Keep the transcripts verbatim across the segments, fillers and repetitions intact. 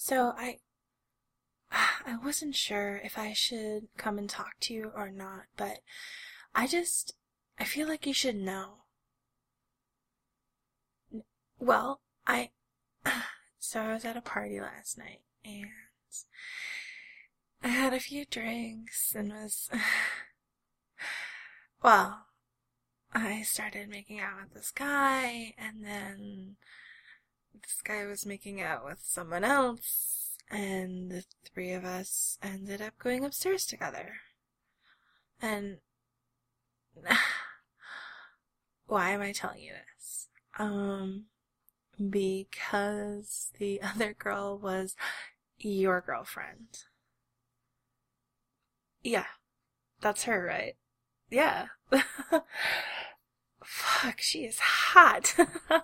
So I I wasn't sure if I should come and talk to you or not, but I just I feel like you should know. Well, I so I was at a party last night and I had a few drinks and was well, I started making out with this guy and then this guy was making out with someone else and the three of us ended up going upstairs together. And why am I telling you this? Um, because the other girl was your girlfriend. Yeah, that's her, right? Yeah. Fuck, she is hot.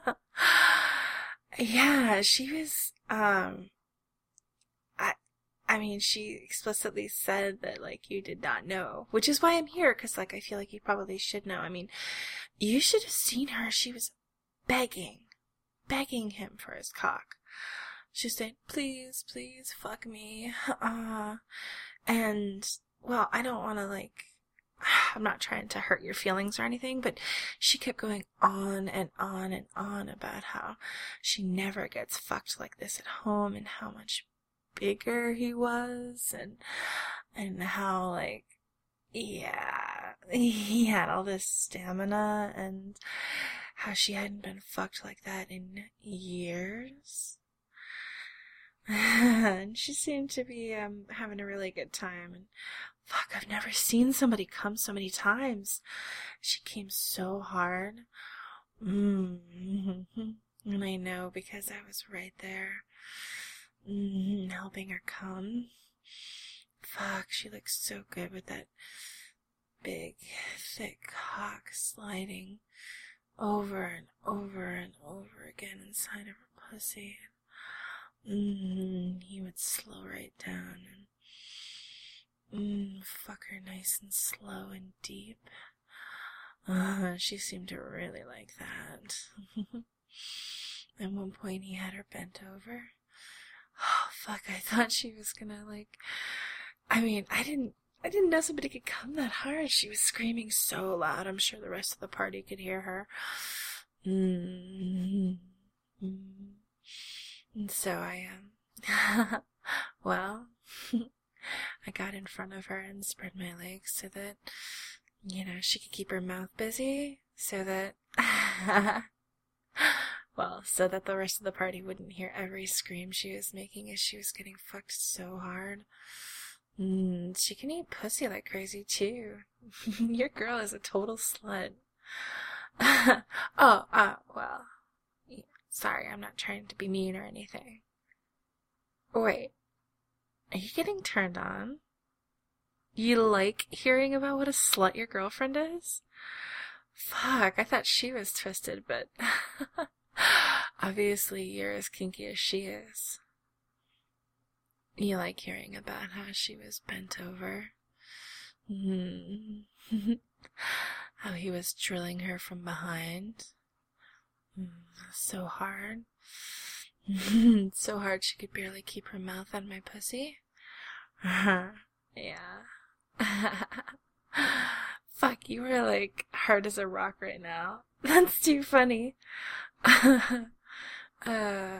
Yeah, she was, um, I, I mean, she explicitly said that, like, you did not know, which is why I'm here, because, like, I feel like you probably should know. I mean, you should have seen her. She was begging, begging him for his cock. She said, please, please, fuck me. Uh, and, well, I don't want to, like, I'm not trying to hurt your feelings or anything, but she kept going on and on and on about how she never gets fucked like this at home and how much bigger he was and and how, like, yeah, he had all this stamina and how she hadn't been fucked like that in years. And she seemed to be um having a really good time. And fuck, I've never seen somebody come so many times. She came so hard. Mm-hmm. And I know because I was right there, mm, helping her come. Fuck, she looks so good with that big, thick cock sliding over and over and over again inside of her pussy. Mm, he would slow right down and mm, fuck her nice and slow and deep. Uh, she seemed to really like that. At one point he had her bent over. Oh, fuck, I thought she was gonna, like... I mean, I didn't... I didn't know somebody could come that hard. She was screaming so loud. I'm sure the rest of the party could hear her. Mm-hmm. And so I, um... well... I got in front of her and spread my legs so that, you know, she could keep her mouth busy, so that... well, so that the rest of the party wouldn't hear every scream she was making as she was getting fucked so hard. Mm, she can eat pussy like crazy, too. Your girl is a total slut. oh, uh, well, sorry, I'm not trying to be mean or anything. Wait, are you getting turned on? You like hearing about what a slut your girlfriend is? Fuck, I thought she was twisted, but obviously you're as kinky as she is. You like hearing about how she was bent over? Mm-hmm. How he was drilling her from behind? Mm, so hard. So hard she could barely keep her mouth on my pussy? Yeah. Fuck, you are, like, hard as a rock right now. That's too funny. uh,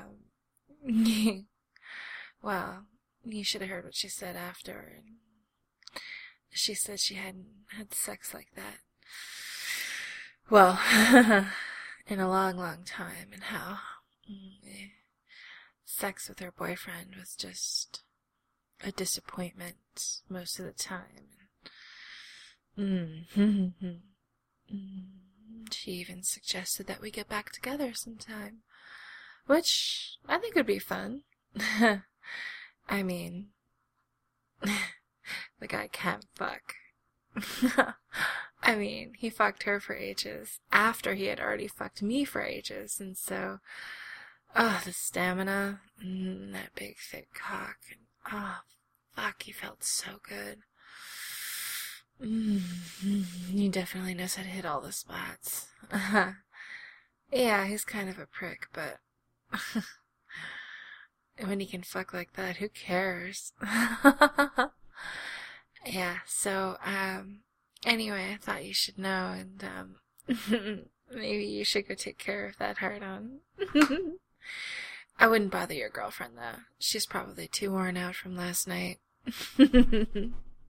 well, you should have heard what she said after. She said she hadn't had sex like that. Well, in a long, long time, and how mm, sex with her boyfriend was just a disappointment most of the time. Mm. She even suggested that we get back together sometime, which I think would be fun. I mean, the guy can't fuck. I mean, he fucked her for ages after he had already fucked me for ages, and so, oh, the stamina, mm, that big thick cock, and oh, fuck, he felt so good. Mm, he definitely knows how to hit all the spots. Yeah, he's kind of a prick, but when he can fuck like that, who cares? Yeah, so, um, anyway, I thought you should know, and, um, maybe you should go take care of that hard on. I wouldn't bother your girlfriend, though. She's probably too worn out from last night.